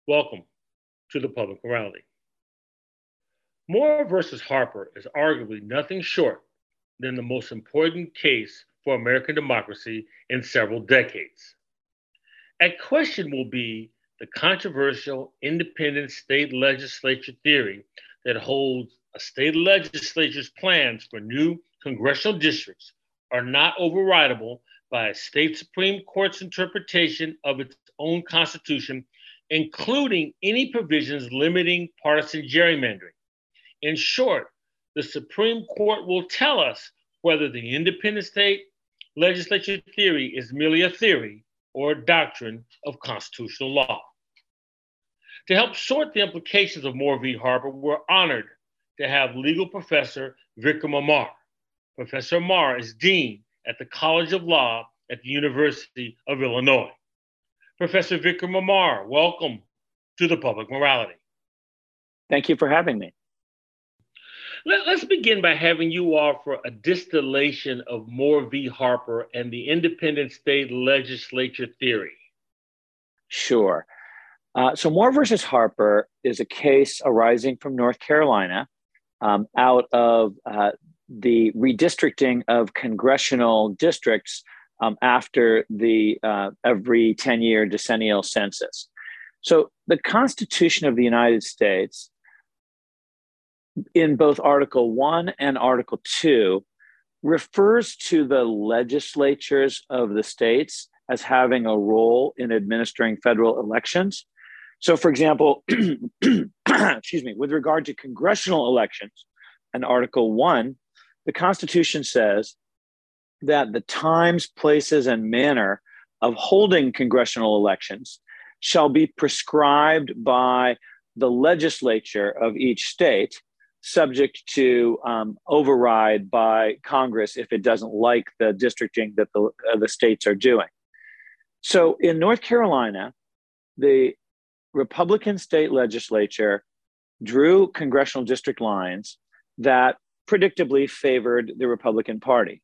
Welcome to the Public Morality. Moore versus Harper is arguably nothing short than the most important case for American democracy in several decades. At question will be the controversial independent state legislature theory that holds a state legislature's plans for new congressional districts are not overridable by a state Supreme Court's interpretation of its own constitution, including any provisions limiting partisan gerrymandering. In short, the Supreme Court will tell us whether the independent state legislature theory is merely a theory or a doctrine of constitutional law. To help sort the implications of Moore v. Harper, we're honored to have legal professor Vikram Amar. Professor Amar is dean at the College of Law at the University of Illinois. Professor Vikram Amar, welcome to the Public Morality. Thank you for having me. Let's begin by having you offer a distillation of Moore v. Harper and the independent state legislature theory. Sure. So Moore versus Harper is a case arising from North Carolina out of the redistricting of congressional districts after the every 10-year decennial census. So the Constitution of the United States, in both Article 1 and Article 2, refers to the legislatures of the states as having a role in administering federal elections. So, for example, excuse me, with regard to congressional elections in Article 1, the Constitution says that the times, places, and manner of holding congressional elections shall be prescribed by the legislature of each state, subject to override by Congress if it doesn't like the districting that the states are doing. So in North Carolina, the Republican state legislature drew congressional district lines that predictably favored the Republican Party.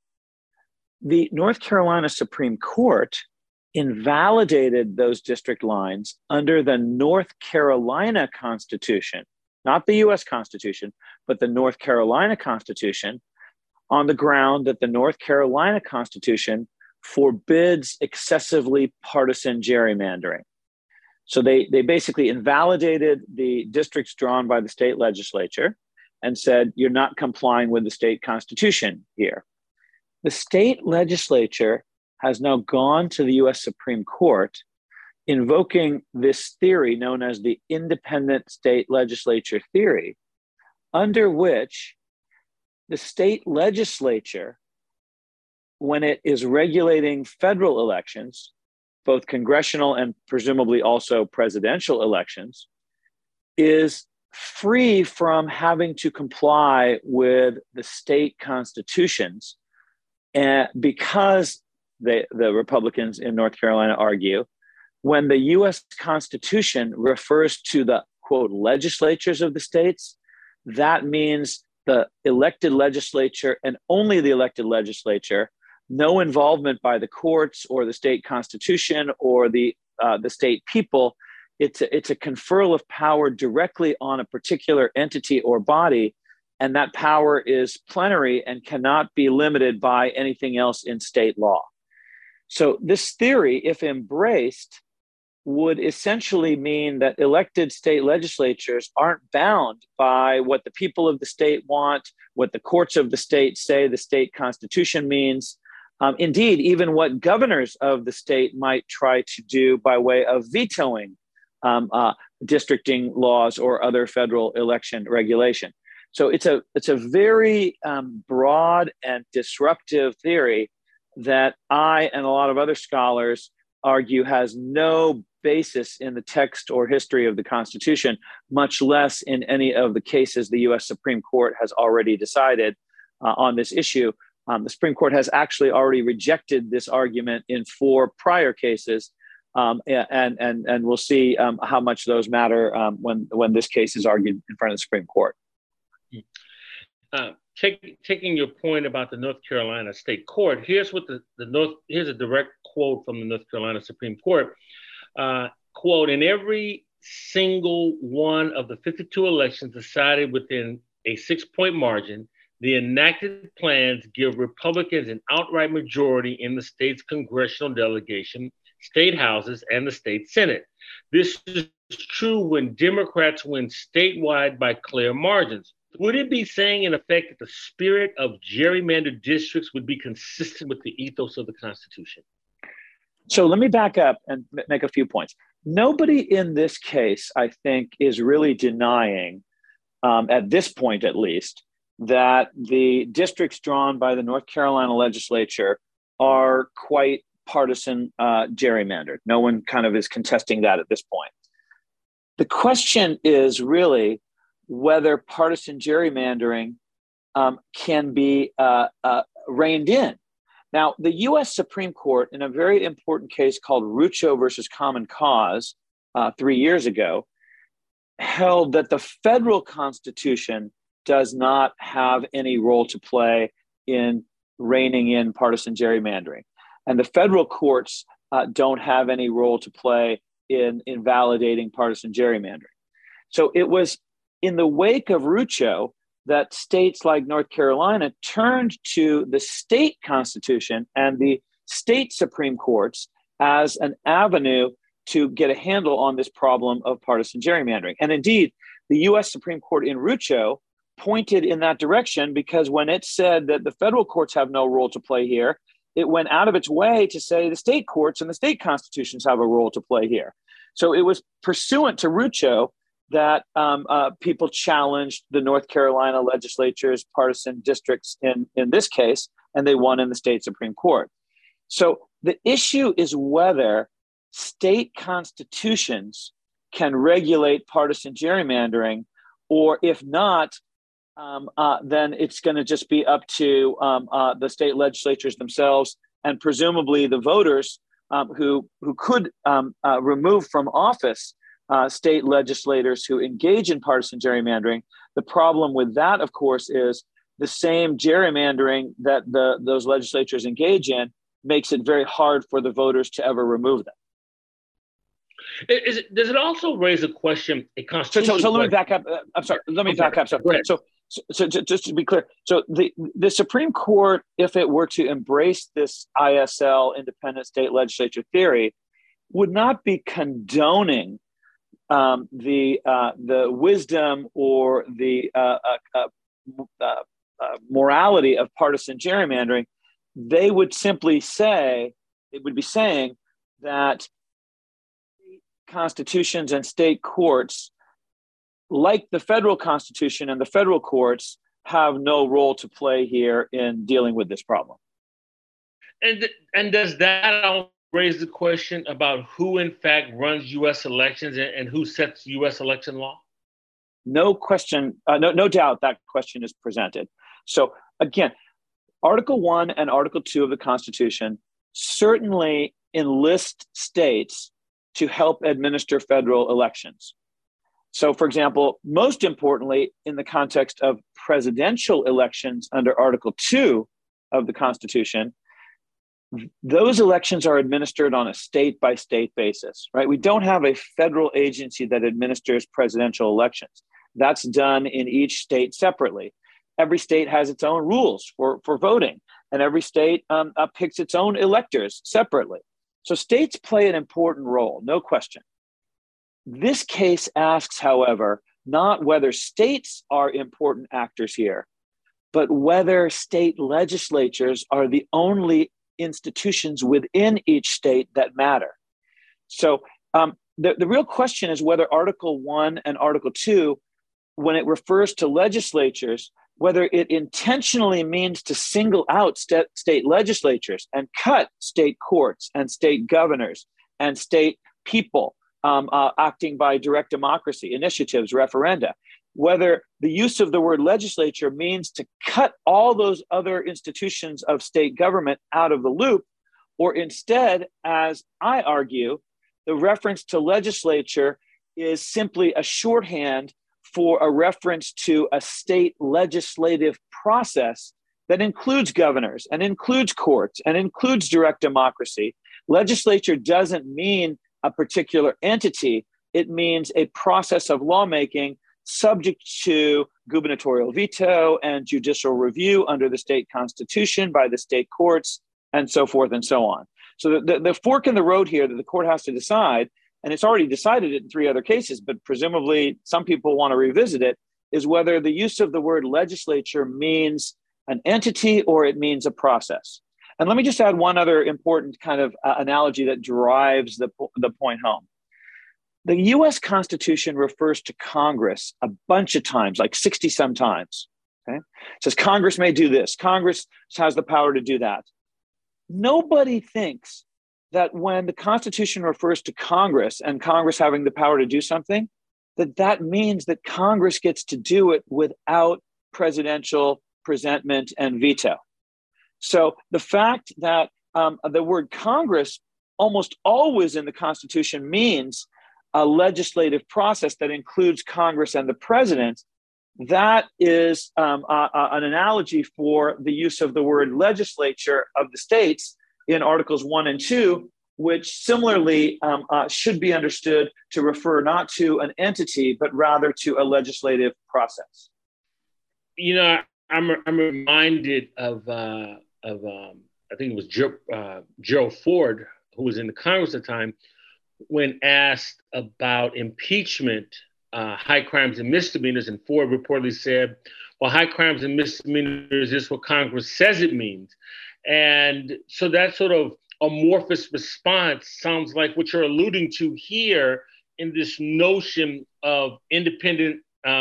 The North Carolina Supreme Court invalidated those district lines under the North Carolina Constitution, not the US Constitution, but the North Carolina Constitution, on the ground that the North Carolina Constitution forbids excessively partisan gerrymandering. So they basically invalidated the districts drawn by the state legislature and said, you're not complying with the state constitution here. The state legislature has now gone to the US Supreme Court invoking this theory known as the independent state legislature theory, under which the state legislature, when it is regulating federal elections, both congressional and presumably also presidential elections, is free from having to comply with the state constitutions. And because the Republicans in North Carolina argue, when the US Constitution refers to the, quote, legislatures of the states, that means the elected legislature and only the elected legislature, no involvement by the courts or the state constitution or the state people. It's a conferral of power directly on a particular entity or body, and that power is plenary and cannot be limited by anything else in state law. So this theory, if embraced, would essentially mean that elected state legislatures aren't bound by what the people of the state want, what the courts of the state say the state constitution means. Indeed, even what governors of the state might try to do by way of vetoing districting laws or other federal election regulation. So it's a very broad and disruptive theory that I and a lot of other scholars argue has no basis in the text or history of the Constitution, much less in any of the cases the US Supreme Court has already decided on this issue. The Supreme Court has actually already rejected this argument in 4 prior cases, and we'll see how much those matter when this case is argued in front of the Supreme Court. Taking your point about the North Carolina State Court, here's what here's a direct quote from the North Carolina Supreme Court. Quote, in every single one of the 52 elections decided within a 6-point margin, the enacted plans give Republicans an outright majority in the state's congressional delegation, state houses, and the state Senate. This is true when Democrats win statewide by clear margins. Would it be saying, in effect, that the spirit of gerrymandered districts would be consistent with the ethos of the Constitution? So let me back up and make a few points. Nobody in this case, I think, is really denying, at this point at least, that the districts drawn by the North Carolina legislature are quite partisan gerrymandered. No one kind of is contesting that at this point. The question is really whether partisan gerrymandering can be reined in. Now, the U.S. Supreme Court, in a very important case called Rucho versus Common Cause 3 years ago, held that the federal Constitution does not have any role to play in reining in partisan gerrymandering. And the federal courts don't have any role to play in invalidating partisan gerrymandering. So it was in the wake of Rucho that states like North Carolina turned to the state constitution and the state Supreme Courts as an avenue to get a handle on this problem of partisan gerrymandering. And indeed, the US Supreme Court in Rucho pointed in that direction because when it said that the federal courts have no role to play here, it went out of its way to say the state courts and the state constitutions have a role to play here. So it was pursuant to Rucho that people challenged the North Carolina legislature's partisan districts in this case, and they won in the state Supreme Court. So the issue is whether state constitutions can regulate partisan gerrymandering, or if not, then it's going to just be up to the state legislatures themselves and presumably the voters who could remove from office state legislators who engage in partisan gerrymandering. The problem with that, of course, is the same gerrymandering that those legislatures engage in makes it very hard for the voters to ever remove them. Does it also raise a question, a constitutional So let me back up. I'm sorry. Let me back up. So just to be clear, so the Supreme Court, if it were to embrace this ISL, independent state legislature theory, would not be condoning the wisdom or the morality of partisan gerrymandering. They would simply say, it would be saying that constitutions and state courts, like the federal Constitution and the federal courts, have no role to play here in dealing with this problem. And does that also raise the question about who in fact runs U.S. elections and who sets U.S. election law? No question, no doubt that question is presented. So again, Article 1 and Article 2 of the Constitution certainly enlist states to help administer federal elections. So, for example, most importantly, in the context of presidential elections under Article 2 of the Constitution, those elections are administered on a state-by-state basis, right? We don't have a federal agency that administers presidential elections. That's done in each state separately. Every state has its own rules for voting, and every state picks its own electors separately. So states play an important role, no question. This case asks, however, not whether states are important actors here, but whether state legislatures are the only institutions within each state that matter. So the real question is whether Article 1 and Article 2, when it refers to legislatures, whether it intentionally means to single out state legislatures and cut state courts and state governors and state people acting by direct democracy, initiatives, referenda, whether the use of the word legislature means to cut all those other institutions of state government out of the loop, or instead, as I argue, the reference to legislature is simply a shorthand for a reference to a state legislative process that includes governors and includes courts and includes direct democracy. Legislature doesn't mean a particular entity. it means a process of lawmaking subject to gubernatorial veto and judicial review under the state constitution by the state courts, and so forth and so on. So the fork in the road here that the court has to decide, and it's already decided it in 3 other cases, but presumably some people want to revisit it, is whether the use of the word legislature means an entity or it means a process. And let me just add one other important kind of analogy that drives the point home. The US Constitution refers to Congress a bunch of times, like 60 some times. Okay? It says Congress may do this. Congress has the power to do that. Nobody thinks that when the Constitution refers to Congress and Congress having the power to do something, that means that Congress gets to do it without presidential presentment and veto. So the fact that the word Congress almost always in the Constitution means a legislative process that includes Congress and the president, that is an analogy for the use of the word legislature of the states in Articles 1 and 2, which similarly should be understood to refer not to an entity, but rather to a legislative process. You know, I'm reminded of I think it was Gerald Ford, who was in the Congress at the time, when asked about impeachment, high crimes and misdemeanors, and Ford reportedly said, well, high crimes and misdemeanors is what Congress says it means. And so that sort of amorphous response sounds like what you're alluding to here in this notion of independent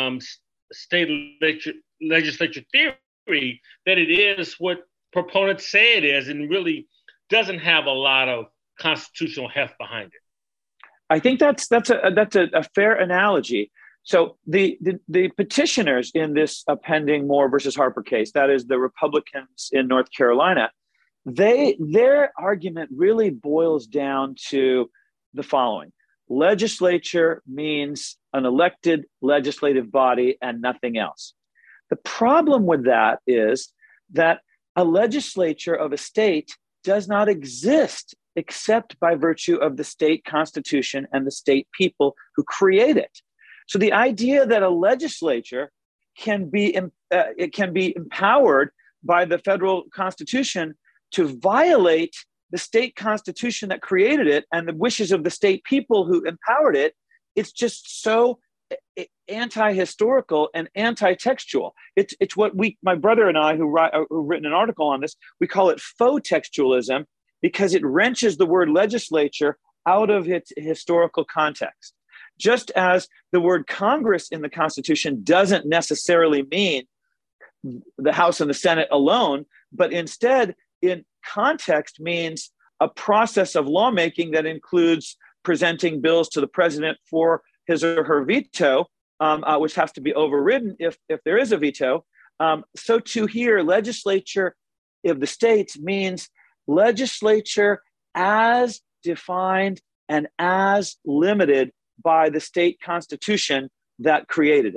state legislature theory, that it is what proponents say it is and really doesn't have a lot of constitutional heft behind it. I think that's a fair analogy. So the petitioners in this pending Moore versus Harper case, that is the Republicans in North Carolina, their argument really boils down to the following: legislature means an elected legislative body and nothing else. The problem with that is that a legislature of a state does not exist except by virtue of the state constitution and the state people who create it. So the idea that a legislature can be empowered by the federal constitution to violate the state constitution that created it and the wishes of the state people who empowered it, it's just so anti-historical and anti-textual. It's what my brother and I, who've written an article on this, we call it faux textualism, because it wrenches the word legislature out of its historical context. Just as the word Congress in the Constitution doesn't necessarily mean the House and the Senate alone, but instead in context means a process of lawmaking that includes presenting bills to the president for his or her veto, which has to be overridden if there is a veto. So too here, legislature of the states means legislature as defined and as limited by the state constitution that created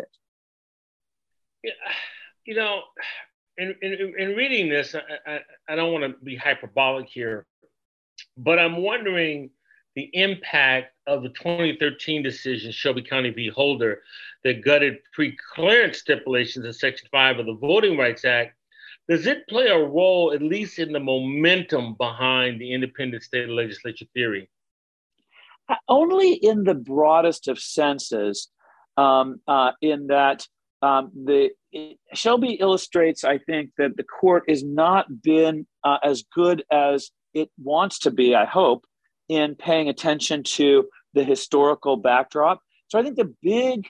it. You know, in reading this, I don't want to be hyperbolic here, but I'm wondering the impact of the 2013 decision, Shelby County v. Holder, that gutted pre-clearance stipulations in Section 5 of the Voting Rights Act. Does it play a role, at least in the momentum behind the independent state legislature theory? Only in the broadest of senses, in that Shelby illustrates, I think, that the court has not been as good as it wants to be, I hope, in paying attention to the historical backdrop. So I think the big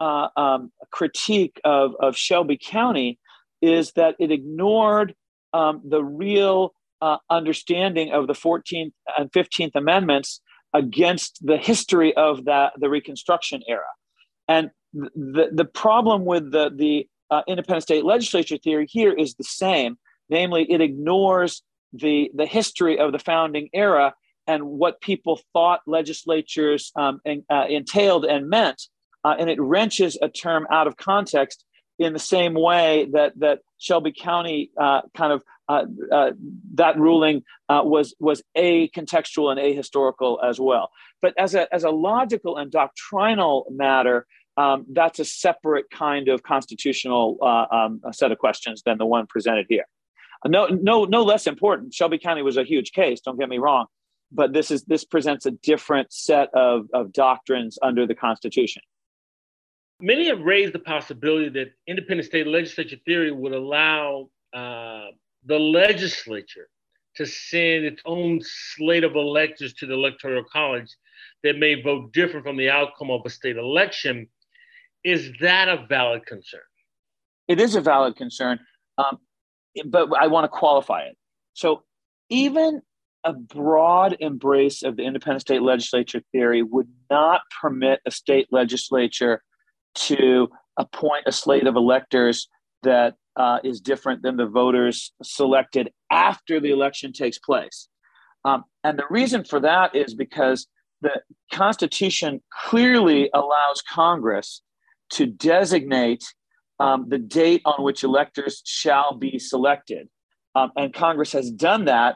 critique of Shelby County is that it ignored the real understanding of the 14th and 15th Amendments against the history of the Reconstruction era. And the problem with the independent state legislature theory here is the same. Namely, it ignores the history of the founding era and what people thought legislatures entailed and meant. And it wrenches a term out of context in the same way that Shelby County kind of that ruling was contextual and ahistorical as well. But as a logical and doctrinal matter, that's a separate kind of constitutional set of questions than the one presented here. No less important. Shelby County was a huge case. Don't get me wrong, but this presents a different set of doctrines under the Constitution. Many have raised the possibility that independent state legislature theory would allow the legislature to send its own slate of electors to the Electoral College that may vote different from the outcome of a state election. Is that a valid concern? It is a valid concern, but I want to qualify it. So even a broad embrace of the independent state legislature theory would not permit a state legislature to appoint a slate of electors that is different than the voters selected after the election takes place. And the reason for that is because the Constitution clearly allows Congress to designate the date on which electors shall be selected. And Congress has done that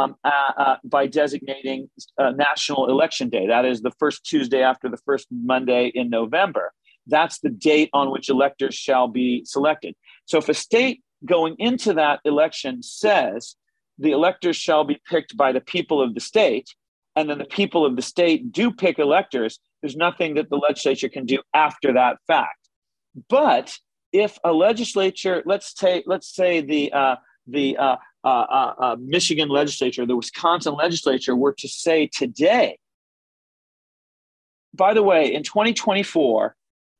by designating National Election Day. That is the first Tuesday after the first Monday in November. That's the date on which electors shall be selected. So if a state going into that election says the electors shall be picked by the people of the state, and then the people of the state do pick electors, there's nothing that the legislature can do after that fact. But if a legislature, let's say the Michigan legislature, the Wisconsin legislature were to say today, by the way, in 2024,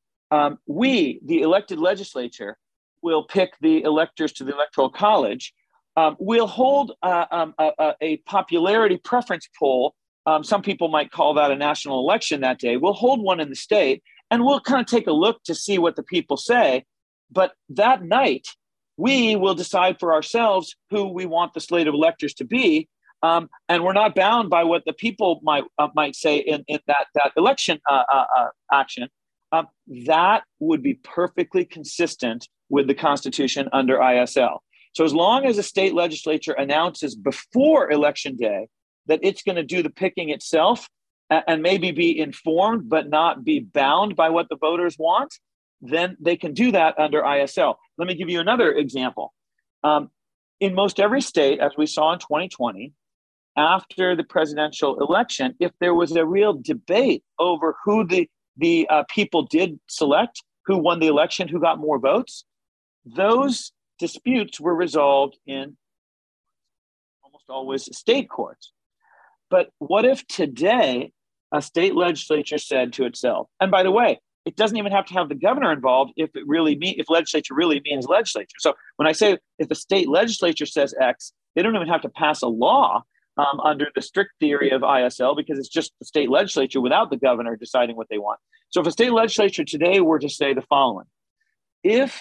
we, the elected legislature, will pick the electors to the Electoral College. We'll hold a popularity preference poll. Some people might call that a national election that day. We'll hold one in the state, and we'll kind of take a look to see what the people say. But that night, we will decide for ourselves who we want the slate of electors to be. And we're not bound by what the people might say in that election action. That would be perfectly consistent with the Constitution under ISL. So as long as a state legislature announces before Election Day that it's going to do the picking itself and maybe be informed but not be bound by what the voters want, then they can do that under ISL. Let me give you another example. In most every state, as we saw in 2020, after the presidential election, if there was a real debate over who the people did select, who won the election, who got more votes, those disputes were resolved in almost always state courts. But what if today a state legislature said to itself, and by the way, it doesn't even have to have the governor involved if legislature really means legislature. So when I say if a state legislature says X, they don't even have to pass a law under the strict theory of ISL, because it's just the state legislature without the governor deciding what they want. So if a state legislature today were to say the following: if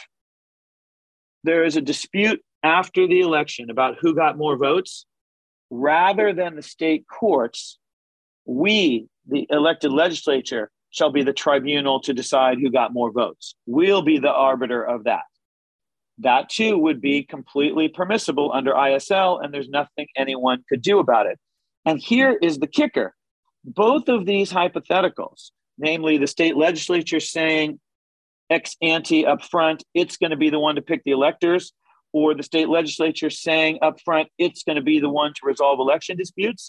there is a dispute after the election about who got more votes, rather than the state courts, we, the elected legislature, shall be the tribunal to decide who got more votes. We'll be the arbiter of that. That too would be completely permissible under ISL, and there's nothing anyone could do about it. And here is the kicker. Both of these hypotheticals, namely the state legislature saying ex ante up front, it's going to be the one to pick the electors, or the state legislature saying up front, it's going to be the one to resolve election disputes,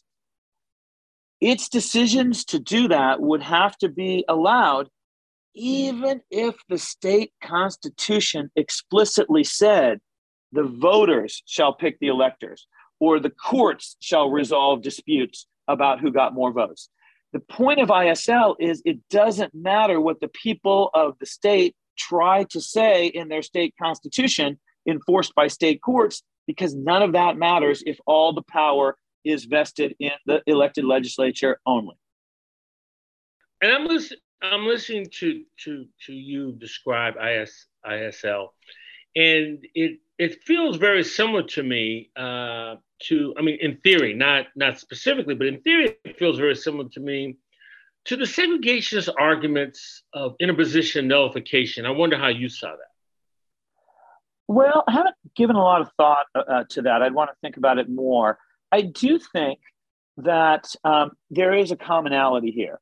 its decisions to do that would have to be allowed even if the state constitution explicitly said the voters shall pick the electors or the courts shall resolve disputes about who got more votes. The point of ISL is it doesn't matter what the people of the state try to say in their state constitution enforced by state courts, because none of that matters if all the power is vested in the elected legislature only. And I'm listening to you describe ISL, and it feels very similar to me. In theory, not specifically, but in theory, it feels very similar to me to the segregationist arguments of interposition nullification. I wonder how you saw that. Well, I haven't given a lot of thought to that. I'd want to think about it more. I do think that there is a commonality here.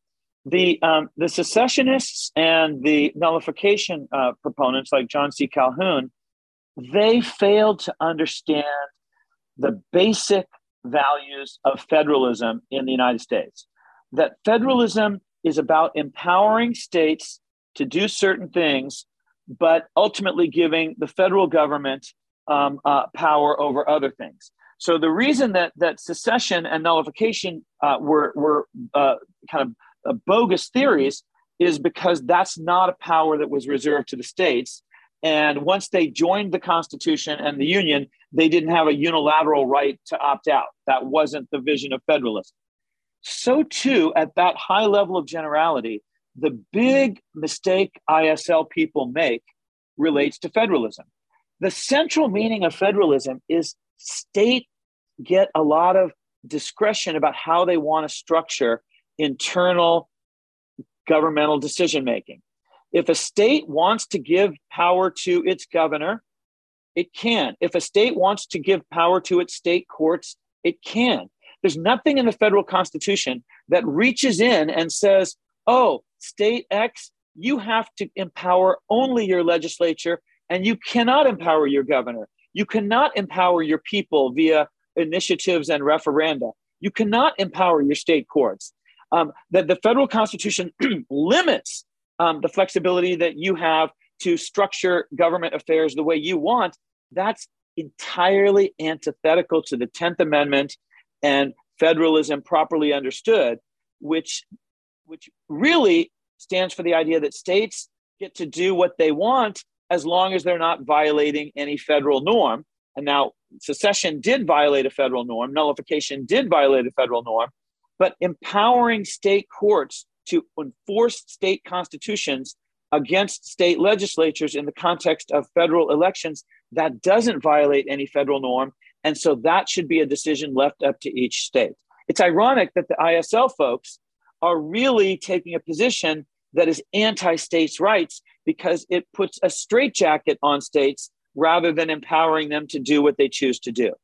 The secessionists and the nullification proponents, like John C. Calhoun, they failed to understand the basic values of federalism in the United States. That federalism is about empowering states to do certain things, but ultimately giving the federal government power over other things. So the reason that secession and nullification were kind of bogus theories is because that's not a power that was reserved to the states. And once they joined the Constitution and the Union, they didn't have a unilateral right to opt out. That wasn't the vision of federalism. So too, at that high level of generality, the big mistake ISL people make relates to federalism. The central meaning of federalism is state get a lot of discretion about how they want to structure internal governmental decision making. If a state wants to give power to its governor, it can. If a state wants to give power to its state courts, it can. There's nothing in the federal Constitution that reaches in and says, oh, state X, you have to empower only your legislature and you cannot empower your governor. You cannot empower your people via initiatives and referenda. You cannot empower your state courts. That the federal Constitution limits the flexibility that you have to structure government affairs the way you want. That's entirely antithetical to the 10th Amendment and federalism properly understood, which really stands for the idea that states get to do what they want as long as they're not violating any federal norm. And now secession did violate a federal norm, nullification did violate a federal norm, but empowering state courts to enforce state constitutions against state legislatures in the context of federal elections, that doesn't violate any federal norm. And so that should be a decision left up to each state. It's ironic that the ISL folks are really taking a position that is anti-states' rights because it puts a straitjacket on states rather than empowering them to do what they choose to do.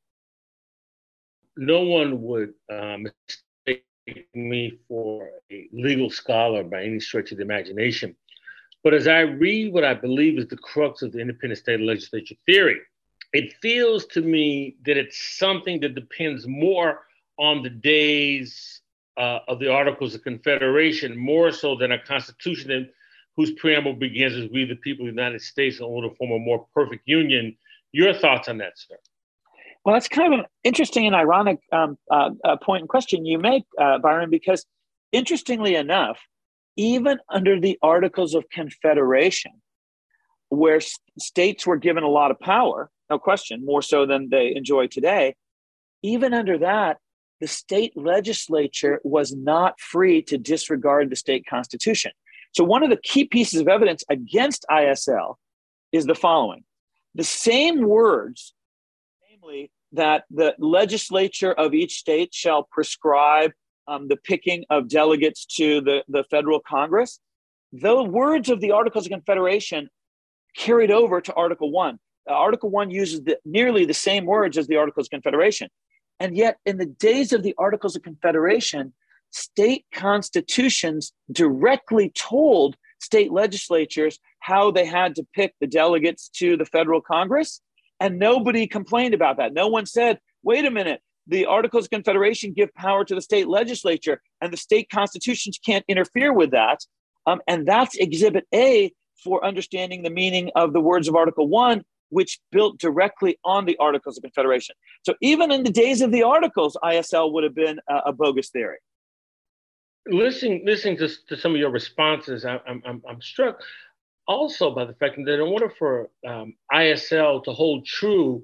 No one would mistake me for a legal scholar by any stretch of the imagination. But as I read what I believe is the crux of the independent state legislature theory, it feels to me that it's something that depends more on the days of the Articles of Confederation, more so than a constitution whose preamble begins as we, the people of the United States, in order to form a more perfect union. Your thoughts on that, sir? Well, that's kind of an interesting and ironic point and question you make, Byron, because interestingly enough, even under the Articles of Confederation, where states were given a lot of power, no question, more so than they enjoy today, even under that, the state legislature was not free to disregard the state constitution. So one of the key pieces of evidence against ISL is the following. The same words, namely that the legislature of each state shall prescribe the picking of delegates to the federal Congress, the words of the Articles of Confederation carried over to Article 1. Article 1 uses nearly the same words as the Articles of Confederation. And yet, in the days of the Articles of Confederation, state constitutions directly told state legislatures how they had to pick the delegates to the federal Congress. And nobody complained about that. No one said, wait a minute, the Articles of Confederation give power to the state legislature and the state constitutions can't interfere with that. And that's Exhibit A for understanding the meaning of the words of Article 1, which built directly on the Articles of Confederation. So even in the days of the Articles, ISL would have been a bogus theory. Listening to some of your responses, I'm struck also by the fact that in order for ISL to hold true,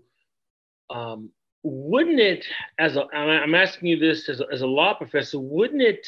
wouldn't it, I'm asking you this as a law professor, wouldn't it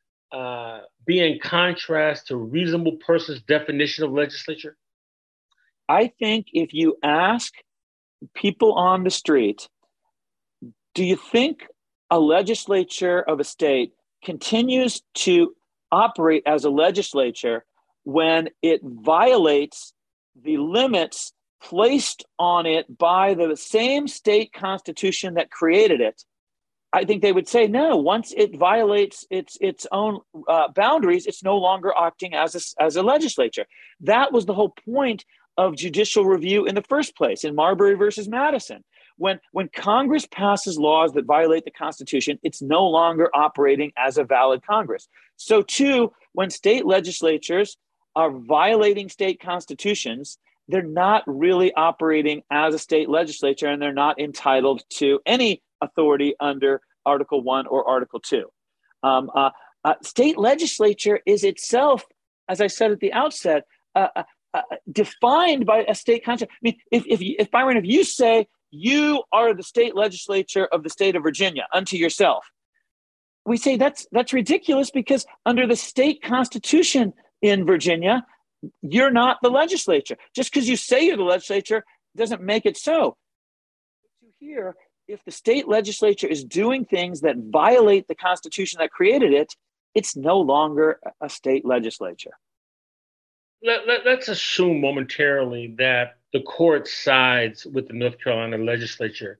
be in contrast to reasonable person's definition of legislature? I think if you ask people on the street, do you think a legislature of a state continues to operate as a legislature when it violates the limits placed on it by the same state constitution that created it, I think they would say no. Once it violates its own boundaries, it's no longer acting as a legislature. That was the whole point of judicial review in the first place in Marbury versus Madison. When Congress passes laws that violate the Constitution, it's no longer operating as a valid Congress. So too, when state legislatures are violating state constitutions, they're not really operating as a state legislature, and they're not entitled to any authority under Article 1 or Article 2. State legislature is itself, as I said at the outset, defined by a state constitution. I mean, if Byron, if you say you are the state legislature of the state of Virginia unto yourself, we say that's ridiculous, because under the state constitution in Virginia, you're not the legislature. Just because you say you're the legislature doesn't make it so. Here, if the state legislature is doing things that violate the Constitution that created it, it's no longer a state legislature. Let's assume momentarily that the court sides with the North Carolina legislature.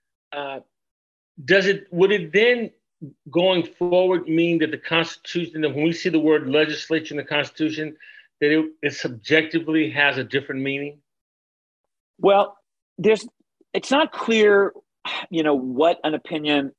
Would it then, going forward, mean that the Constitution, that when we see the word legislature in the Constitution, that it subjectively has a different meaning? Well, it's not clear, what an opinion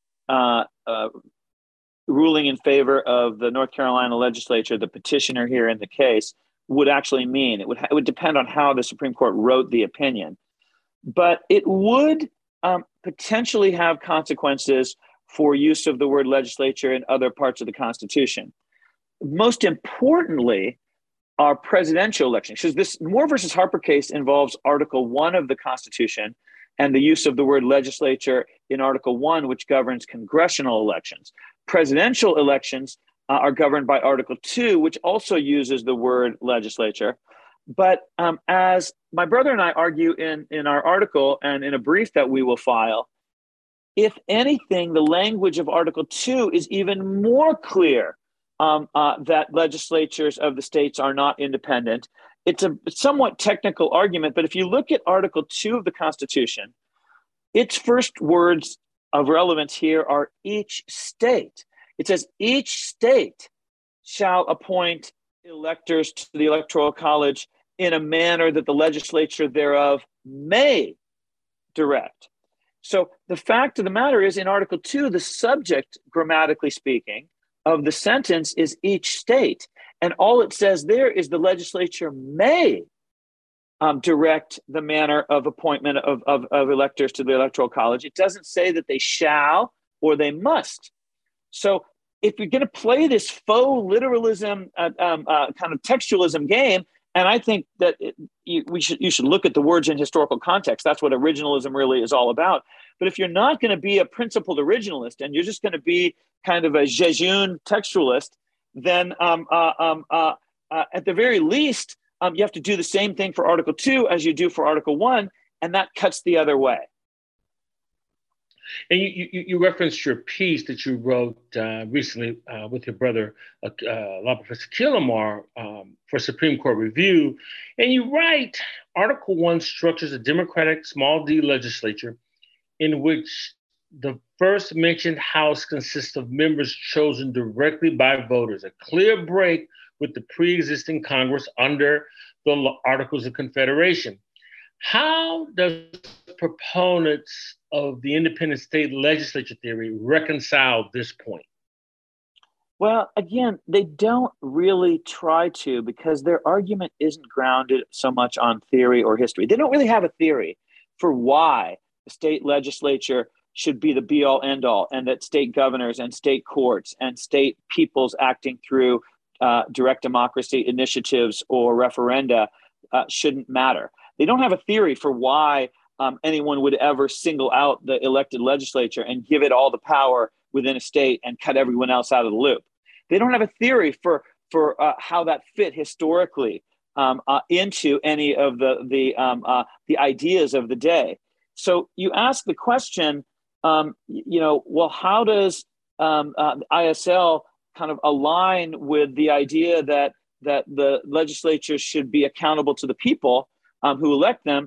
ruling in favor of the North Carolina legislature, the petitioner here in the case, would actually mean. It would depend on how the Supreme Court wrote the opinion, but it would potentially have consequences for use of the word legislature in other parts of the Constitution. Most importantly, our presidential elections, because this Moore versus Harper case involves Article 1 of the Constitution and the use of the word legislature in Article 1, which governs congressional elections. Presidential elections are governed by Article 2, which also uses the word legislature. But as my brother and I argue in our article and in a brief that we will file, if anything, the language of Article 2 is even more clear that legislatures of the states are not independent. It's a somewhat technical argument, but if you look at Article 2 of the Constitution, its first words of relevance here are each state. It says each state shall appoint electors to the Electoral College in a manner that the legislature thereof may direct. So the fact of the matter is, in Article 2, the subject, grammatically speaking, of the sentence is each state. And all it says there is the legislature may direct the manner of appointment of electors to the Electoral College. It doesn't say that they shall or they must. So if you're going to play this faux literalism, kind of textualism game, and I think that you should look at the words in historical context. That's what originalism really is all about. But if you're not going to be a principled originalist and you're just going to be kind of a jejune textualist, then at the very least, you have to do the same thing for Article 2 as you do for Article 1, and that cuts the other way. And you referenced your piece that you wrote recently with your brother, Law Professor Killamar, for Supreme Court Review. And you write, Article 1 structures a democratic small d legislature in which the first mentioned house consists of members chosen directly by voters, a clear break with the pre-existing Congress under the Articles of Confederation. How does proponents of the independent state legislature theory reconcile this point? Well, again, they don't really try to, because their argument isn't grounded so much on theory or history. They don't really have a theory for why the state legislature should be the be-all, end-all, and that state governors and state courts and state peoples acting through direct democracy initiatives or referenda shouldn't matter. They don't have a theory for why anyone would ever single out the elected legislature and give it all the power within a state and cut everyone else out of the loop. They don't have a theory for how that fit historically into any of the ideas of the day. So you ask the question, well, how does ISL kind of align with the idea that the legislature should be accountable to the people who elect them?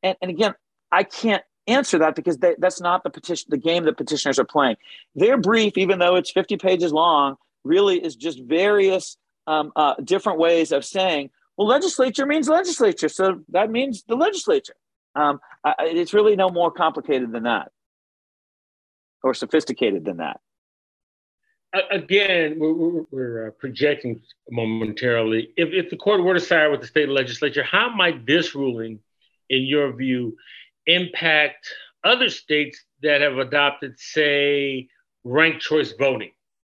and again, I can't answer that because that's not the game that petitioners are playing. Their brief, even though it's 50 pages long, really is just various different ways of saying, well, legislature means legislature, so that means the legislature. It's really no more complicated than that, or sophisticated than that. Again, we're projecting momentarily. If the court were to side with the state legislature, how might this ruling, in your view, impact other states that have adopted, say, ranked choice voting?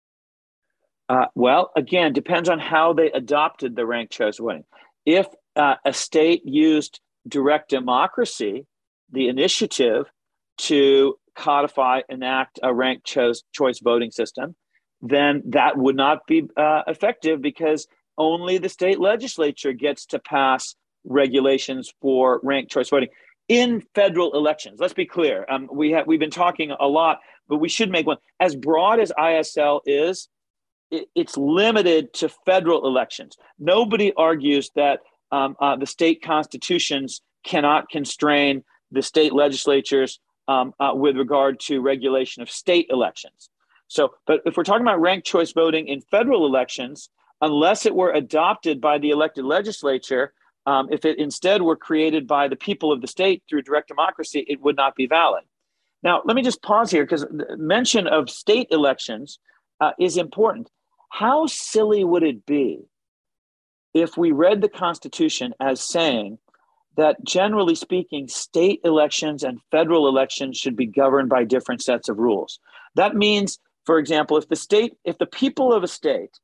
Well, again, depends on how they adopted the ranked choice voting. If a state used direct democracy, the initiative to codify, enact a ranked choice voting system, then that would not be effective because only the state legislature gets to pass regulations for ranked choice voting in federal elections. Let's be clear. We've been talking a lot, but we should make one. As broad as ISL is, it's limited to federal elections. Nobody argues that the state constitutions cannot constrain the state legislatures with regard to regulation of state elections. So, but if we're talking about ranked choice voting in federal elections, unless it were adopted by the elected legislature, if it instead were created by the people of the state through direct democracy, it would not be valid. Now, let me just pause here because mention of state elections is important. How silly would it be if we read the Constitution as saying that, generally speaking, state elections and federal elections should be governed by different sets of rules? That means, for example, if the people of a state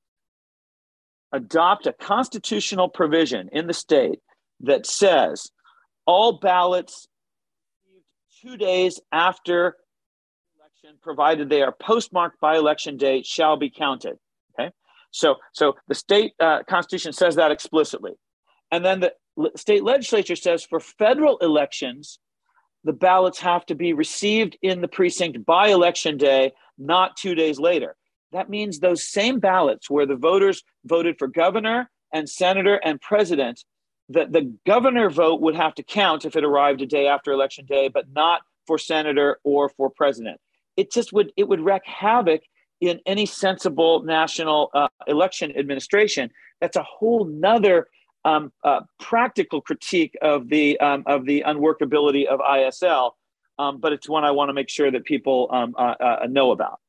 adopt a constitutional provision in the state that says all ballots 2 days after election, provided they are postmarked by election day, shall be counted. Okay, so the state constitution says that explicitly, and then the state legislature says for federal elections, the ballots have to be received in the precinct by election day, not 2 days later. That means those same ballots where the voters voted for governor and senator and president, that the governor vote would have to count if it arrived a day after election day, but not for senator or for president. It would wreak havoc in any sensible national election administration. That's a whole nother practical critique of the unworkability of ISL, but it's one I want to make sure that people know about.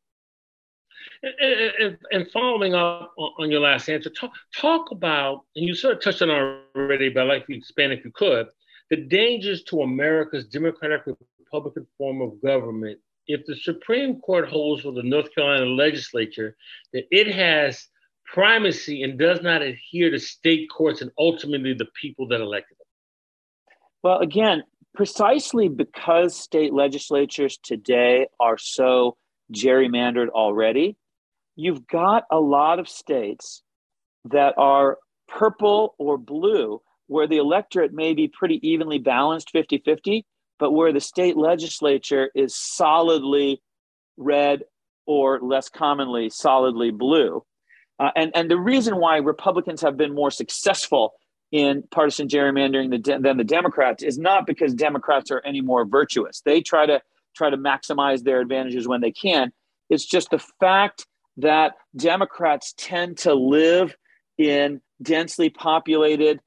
And following up on your last answer, talk about, and you sort of touched on it already, but I'd like to expand if you could, the dangers to America's democratic Republican form of government if the Supreme Court holds for the North Carolina legislature that it has primacy and does not adhere to state courts and ultimately the people that elected them. Well, again, precisely because state legislatures today are so gerrymandered already, you've got a lot of states that are purple or blue, where the electorate may be pretty evenly balanced 50-50, but where the state legislature is solidly red or less commonly solidly blue. And the reason why Republicans have been more successful in partisan gerrymandering than the Democrats is not because Democrats are any more virtuous. They try to maximize their advantages when they can. It's just the fact that Democrats tend to live in densely populated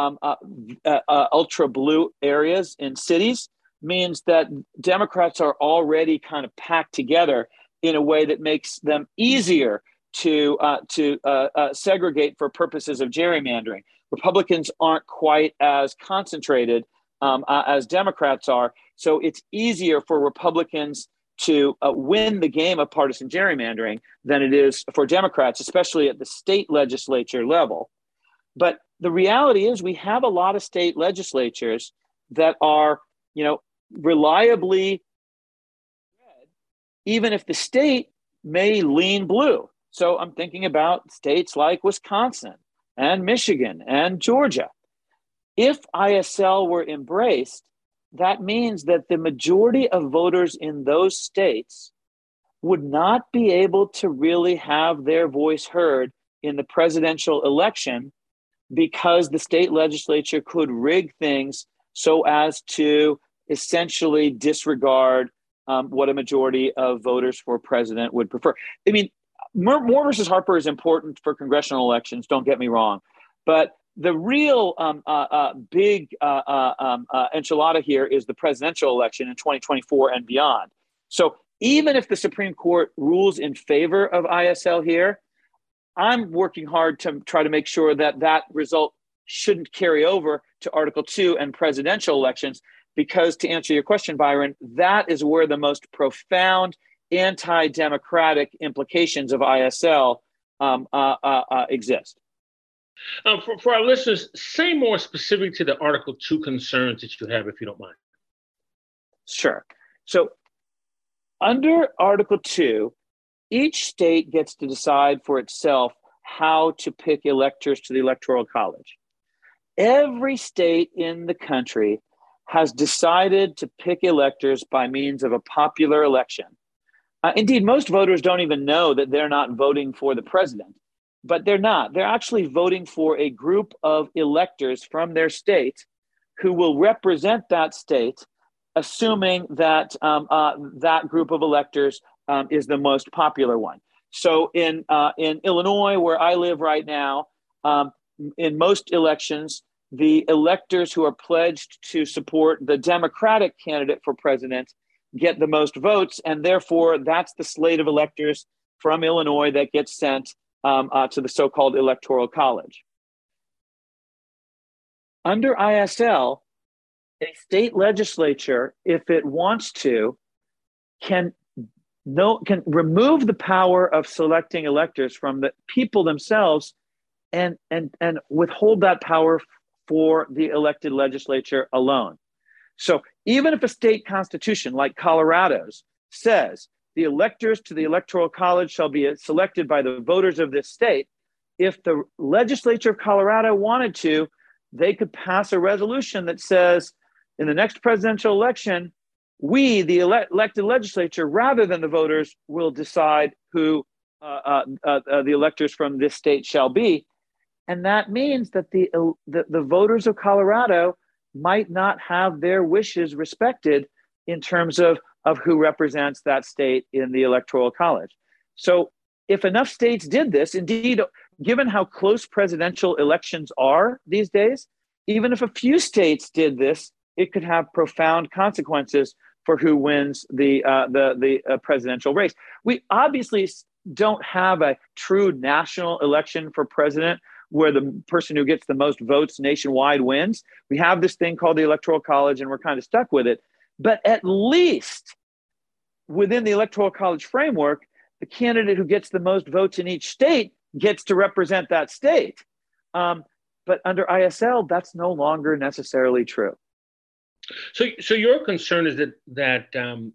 ultra blue areas in cities means that Democrats are already kind of packed together in a way that makes them easier to segregate for purposes of gerrymandering. Republicans aren't quite as concentrated as Democrats are, so it's easier for Republicans to win the game of partisan gerrymandering than it is for Democrats, especially at the state legislature level. But the reality is we have a lot of state legislatures that are, reliably red, even if the state may lean blue. So I'm thinking about states like Wisconsin and Michigan and Georgia. If ISL were embraced, that means that the majority of voters in those states would not be able to really have their voice heard in the presidential election because the state legislature could rig things so as to essentially disregard what a majority of voters for president would prefer. I mean, Moore versus Harper is important for congressional elections, don't get me wrong. But the real big enchilada here is the presidential election in 2024 and beyond. So even if the Supreme Court rules in favor of ISL here, I'm working hard to try to make sure that that result shouldn't carry over to Article 2 and presidential elections, because to answer your question, Byron, that is where the most profound anti-democratic implications of ISL exist. For our listeners, say more specific to the Article 2 concerns that you have, if you don't mind. Sure. So under Article 2, each state gets to decide for itself how to pick electors to the Electoral College. Every state in the country has decided to pick electors by means of a popular election. Indeed, most voters don't even know that they're not voting for the president, but they're not. They're actually voting for a group of electors from their state who will represent that state, assuming that that group of electors is the most popular one. So in Illinois, where I live right now, in most elections, the electors who are pledged to support the Democratic candidate for president get the most votes, and therefore that's the slate of electors from Illinois that gets sent to the so-called Electoral College. Under ISL, a state legislature, if it wants to, can remove the power of selecting electors from the people themselves and withhold that power for the elected legislature alone. So even if a state constitution like Colorado's says the electors to the Electoral College shall be selected by the voters of this state, if the legislature of Colorado wanted to, they could pass a resolution that says in the next presidential election, we, the elected legislature, rather than the voters, will decide who the electors from this state shall be. And that means that the voters of Colorado might not have their wishes respected in terms of who represents that state in the Electoral College. So if enough states did this, indeed, given how close presidential elections are these days, even if a few states did this, it could have profound consequences for who wins the presidential race. We obviously don't have a true national election for president where the person who gets the most votes nationwide wins. We have this thing called the Electoral College, and we're kind of stuck with it. But at least within the Electoral College framework, the candidate who gets the most votes in each state gets to represent that state. But under ISL, that's no longer necessarily true. So your concern is that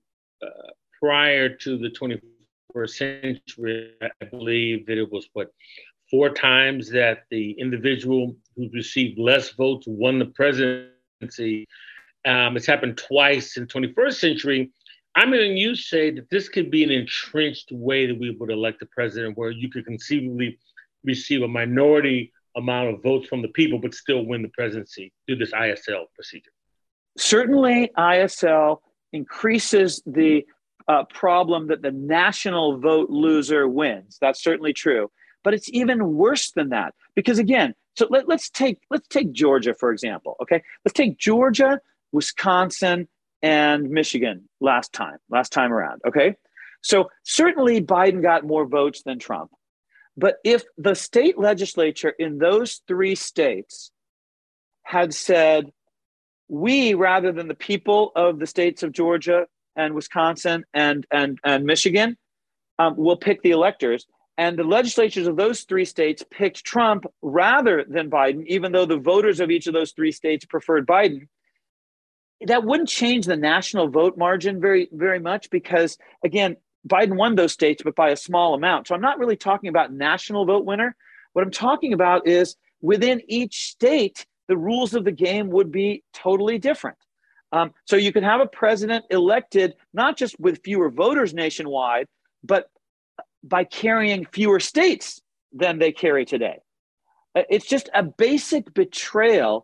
prior to the 21st century, I believe that it was 4 times that the individual who received less votes won the presidency. It's happened twice in the 21st century. I'm hearing you say that this could be an entrenched way that we would elect a president, where you could conceivably receive a minority amount of votes from the people, but still win the presidency through this ISL procedure. Certainly, ISL increases the problem that the national vote loser wins. That's certainly true. But it's even worse than that, because again, so let's take Georgia, for example. Okay, let's take Georgia, Wisconsin, and Michigan last time around. Okay, so certainly Biden got more votes than Trump, but if the state legislature in those 3 states had said, we, rather than the people of the states of Georgia and Wisconsin and Michigan, will pick the electors. And the legislatures of those 3 states picked Trump rather than Biden, even though the voters of each of those 3 states preferred Biden. That wouldn't change the national vote margin very, very much because, again, Biden won those states, but by a small amount. So I'm not really talking about national vote winner. What I'm talking about is within each state, the rules of the game would be totally different. So you could have a president elected not just with fewer voters nationwide, but by carrying fewer states than they carry today. It's just a basic betrayal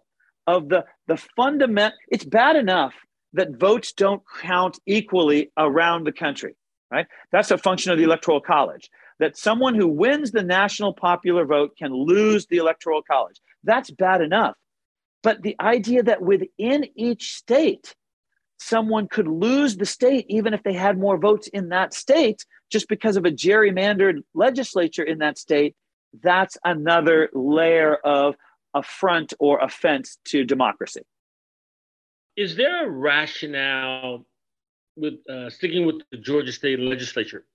of the fundament. It's bad enough that votes don't count equally around the country, right? That's a function of the Electoral College, that someone who wins the national popular vote can lose the Electoral College. That's bad enough. But the idea that within each state, someone could lose the state even if they had more votes in that state just because of a gerrymandered legislature in that state, that's another layer of affront or offense to democracy. Is there a rationale with sticking with the Georgia state legislature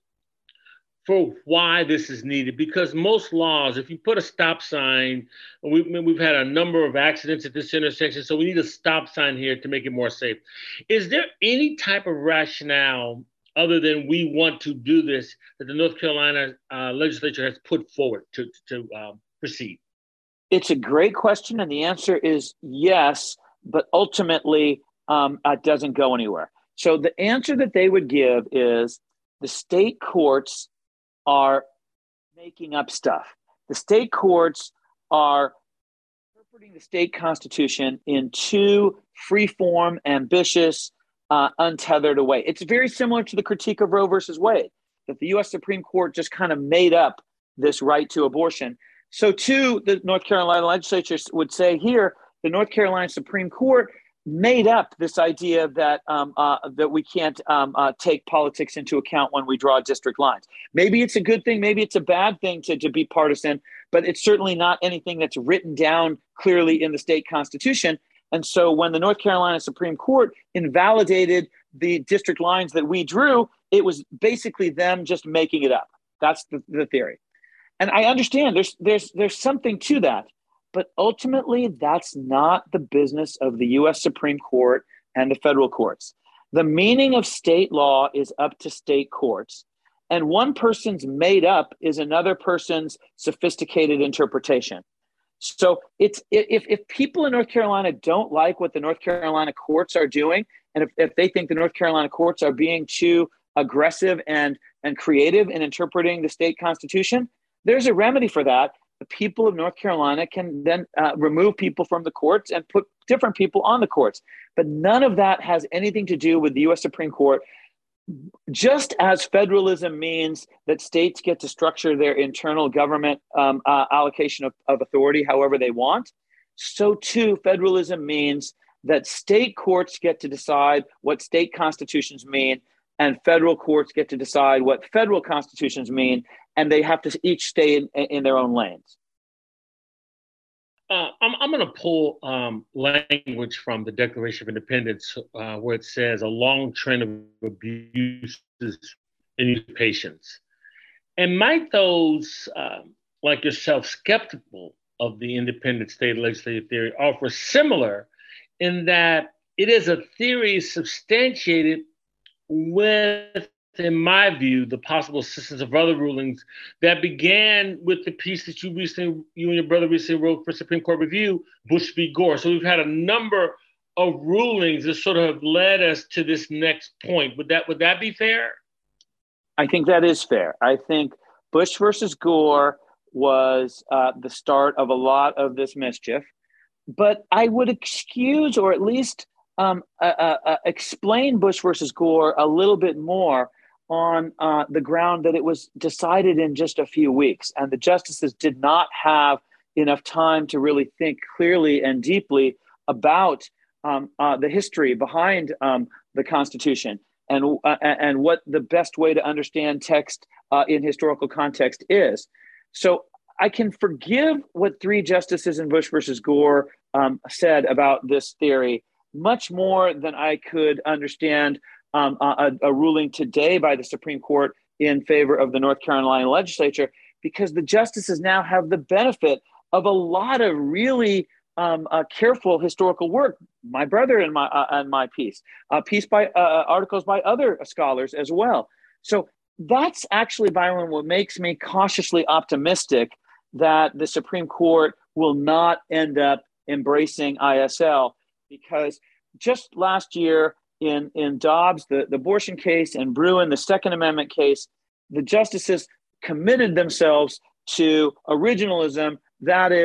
for why this is needed? Because most laws, if you put a stop sign, we've had a number of accidents at this intersection, so we need a stop sign here to make it more safe. Is there any type of rationale other than we want to do this that the North Carolina legislature has put forward to proceed? It's a great question, and the answer is yes, but ultimately it doesn't go anywhere. So the answer that they would give is the state courts are making up stuff. The state courts are interpreting the state constitution in too free-form, ambitious, untethered a way. It's very similar to the critique of Roe versus Wade, that the U.S. Supreme Court just kind of made up this right to abortion. So too, the North Carolina legislature would say here, the North Carolina Supreme Court made up this idea that that we can't take politics into account when we draw district lines. Maybe it's a good thing, maybe it's a bad thing to be partisan, but it's certainly not anything that's written down clearly in the state constitution. And so when the North Carolina Supreme Court invalidated the district lines that we drew, it was basically them just making it up. That's the theory. And I understand there's something to that. But ultimately, that's not the business of the U.S. Supreme Court and the federal courts. The meaning of state law is up to state courts. And one person's made up is another person's sophisticated interpretation. So if people in North Carolina don't like what the North Carolina courts are doing, and if they think the North Carolina courts are being too aggressive and creative in interpreting the state constitution, there's a remedy for that. The people of North Carolina can then remove people from the courts and put different people on the courts. But none of that has anything to do with the U.S. Supreme Court. Just as federalism means that states get to structure their internal government allocation of authority however they want, so too federalism means that state courts get to decide what state constitutions mean, and federal courts get to decide what federal constitutions mean, and they have to each stay in their own lanes. I'm going to pull language from the Declaration of Independence where it says a long trend of abuses and usurpations. And might those, like yourself, skeptical of the independent state legislative theory offer similar in that it is a theory substantiated with, in my view, the possible assistance of other rulings that began with the piece that you and your brother recently wrote for Supreme Court Review, Bush v. Gore. So we've had a number of rulings that sort of have led us to this next point. Would that be fair? I think that is fair. I think Bush versus Gore was the start of a lot of this mischief, but I would excuse or at least explain Bush versus Gore a little bit more on the ground that it was decided in just a few weeks, and the justices did not have enough time to really think clearly and deeply about the history behind the Constitution and what the best way to understand text in historical context is. So I can forgive what three justices in Bush versus Gore said about this theory much more than I could understand a ruling today by the Supreme Court in favor of the North Carolina legislature, because the justices now have the benefit of a lot of really careful historical work. My brother and my piece by articles by other scholars as well. So that's actually, Byron, what makes me cautiously optimistic that the Supreme Court will not end up embracing ISL, because just last year, in Dobbs, the abortion case, and Bruen, the Second Amendment case, the justices committed themselves to originalism. That is,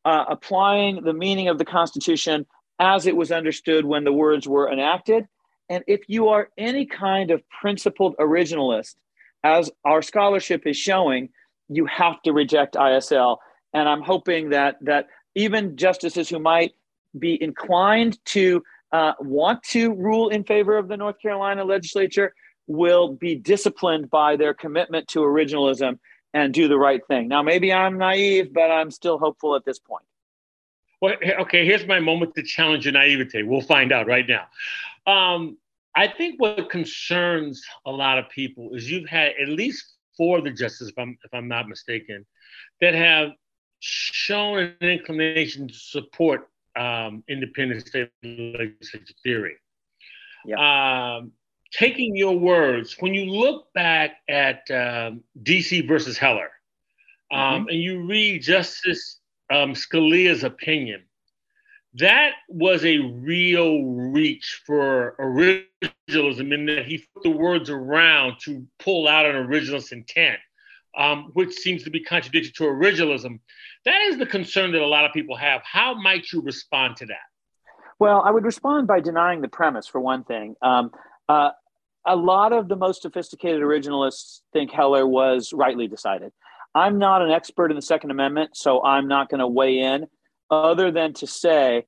applying the meaning of the Constitution as it was understood when the words were enacted. And if you are any kind of principled originalist, as our scholarship is showing, you have to reject ISL. And I'm hoping that even justices who might be inclined to want to rule in favor of the North Carolina legislature will be disciplined by their commitment to originalism and do the right thing. Now, maybe I'm naive, but I'm still hopeful at this point. Well, okay, here's my moment to challenge your naivete. We'll find out right now. I think what concerns a lot of people is you've had at least 4 of the justices, if I'm not mistaken, that have shown an inclination to support independent state legislature theory. Yeah. Taking your words, when you look back at DC versus Heller, and you read Justice Scalia's opinion, that was a real reach for originalism in that he put the words around to pull out an originalist intent, which seems to be contradictory to originalism. That is the concern that a lot of people have. How might you respond to that? Well, I would respond by denying the premise, for one thing. A lot of the most sophisticated originalists think Heller was rightly decided. I'm not an expert in the Second Amendment, so I'm not going to weigh in, other than to say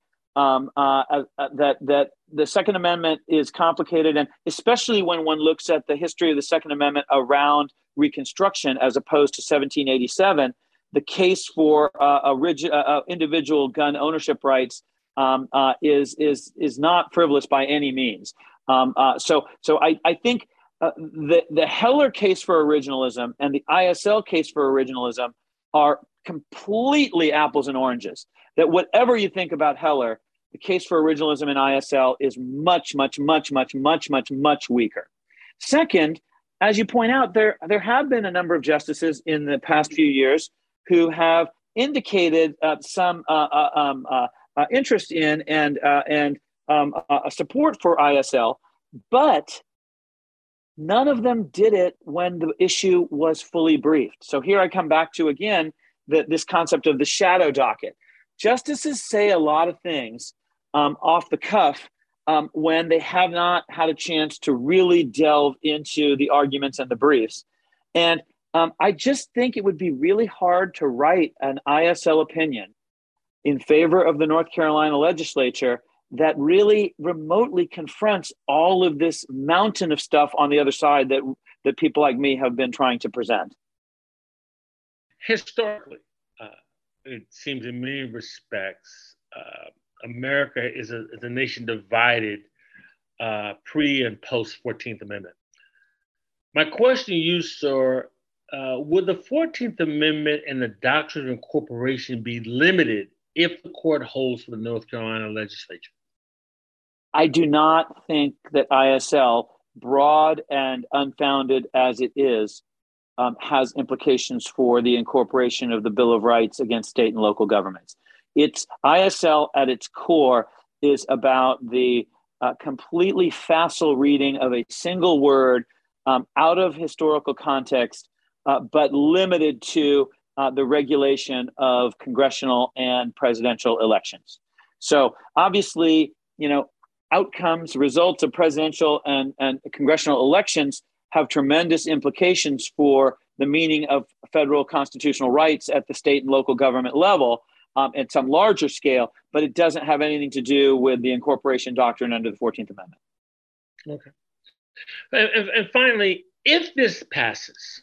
that the Second Amendment is complicated, and especially when one looks at the history of the Second Amendment around Reconstruction as opposed to 1787, the case for individual gun ownership rights is not frivolous by any means. So I think the Heller case for originalism and the ISL case for originalism are completely apples and oranges. That whatever you think about Heller, the case for originalism in ISL is much, much, much, much, much, much, much weaker. Second, as you point out, there have been a number of justices in the past few years who have indicated some interest in and support for ISL, but none of them did it when the issue was fully briefed. So here I come back to, again, this concept of the shadow docket. Justices say a lot of things off the cuff when they have not had a chance to really delve into the arguments and the briefs. And I just think it would be really hard to write an ISL opinion in favor of the North Carolina legislature that really remotely confronts all of this mountain of stuff on the other side that people like me have been trying to present. Historically, it seems in many respects, America is a nation divided pre and post 14th Amendment. My question to you, sir, would the 14th Amendment and the doctrine of incorporation be limited if the court holds for the North Carolina legislature? I do not think that ISL, broad and unfounded as it is, has implications for the incorporation of the Bill of Rights against state and local governments. It's ISL at its core is about the completely facile reading of a single word out of historical context, but limited to the regulation of congressional and presidential elections. So obviously, outcomes, results of presidential and congressional elections have tremendous implications for the meaning of federal constitutional rights at the state and local government level at some larger scale, but it doesn't have anything to do with the incorporation doctrine under the 14th Amendment. Okay. And finally, if this passes,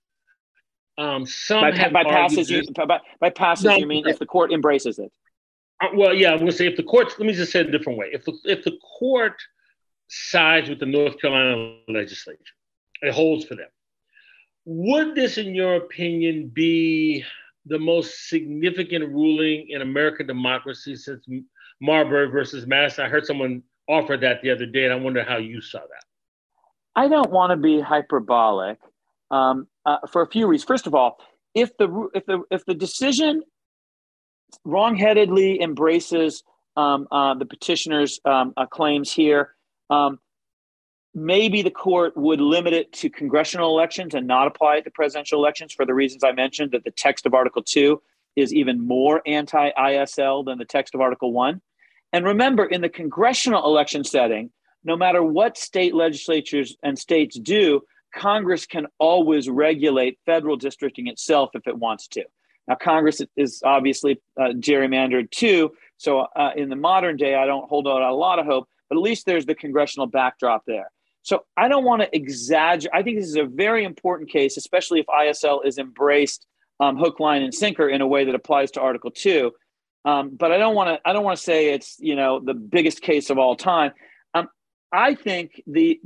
some by passes, you mean if the court embraces it? Well, yeah, I'm going to say if the court, let me just say it a different way. If the court sides with the North Carolina legislature, it holds for them, would this, in your opinion, be the most significant ruling in American democracy since Marbury versus Madison? I heard someone offer that the other day, and I wonder how you saw that. I don't want to be hyperbolic for a few reasons. First of all, if the decision wrongheadedly embraces the petitioner's claims here, maybe the court would limit it to congressional elections and not apply it to presidential elections for the reasons I mentioned, that the text of Article 2 is even more anti-ISL than the text of Article 1. And remember, in the congressional election setting, no matter what state legislatures and states do, Congress can always regulate federal districting itself if it wants to. Now, Congress is obviously gerrymandered too. So in the modern day, I don't hold out a lot of hope, but at least there's the congressional backdrop there. So I don't want to exaggerate. I think this is a very important case, especially if ISL is embraced hook, line, and sinker in a way that applies to Article 2. But I don't want to say it's the biggest case of all time. I think the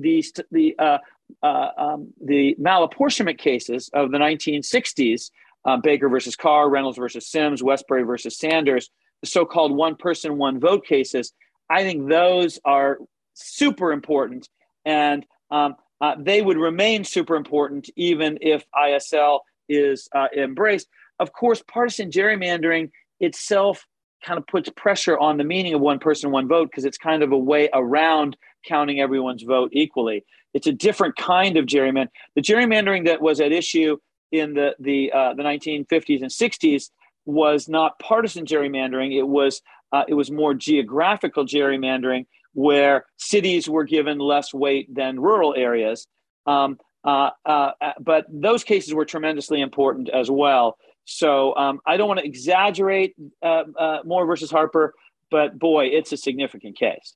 malapportionment cases of the 1960s, Baker versus Carr, Reynolds versus Sims, Westbury versus Sanders, the so-called one person, one vote cases, I think those are super important, and they would remain super important even if ISL is embraced. Of course, partisan gerrymandering itself kind of puts pressure on the meaning of one person, one vote, because it's kind of a way around counting everyone's vote equally. It's a different kind of gerrymandering. The gerrymandering that was at issue in the 1950s and 60s was not partisan gerrymandering. It was more geographical gerrymandering, where cities were given less weight than rural areas. But those cases were tremendously important as well. So I don't want to exaggerate Moore versus Harper, but boy, it's a significant case.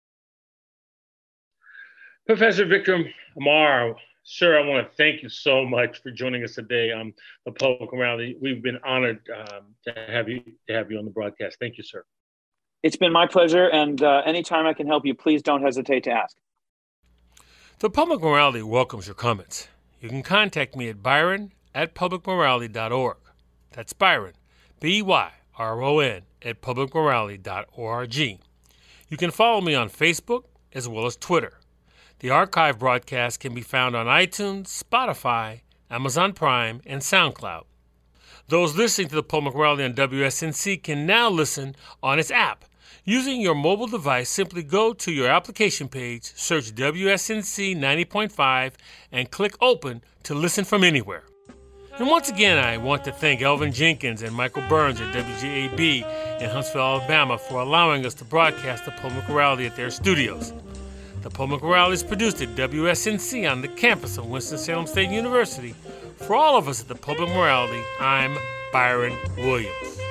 Professor Vikram Amar, sir, I want to thank you so much for joining us today on the Public Morality. We've been honored to have you on the broadcast. Thank you, sir. It's been my pleasure, and anytime I can help you, please don't hesitate to ask. The Public Morality welcomes your comments. You can contact me at byron@publicmorality.org. That's Byron, BYRON, @publicmorality.org. You can follow me on Facebook as well as Twitter. The archive broadcast can be found on iTunes, Spotify, Amazon Prime, and SoundCloud. Those listening to the Public Morality on WSNC can now listen on its app. Using your mobile device, simply go to your application page, search WSNC 90.5, and click Open to listen from anywhere. And once again, I want to thank Elvin Jenkins and Michael Burns at WGAB in Huntsville, Alabama, for allowing us to broadcast the Public Morality at their studios. The Public Morality is produced at WSNC on the campus of Winston-Salem State University. For all of us at the Public Morality, I'm Byron Williams.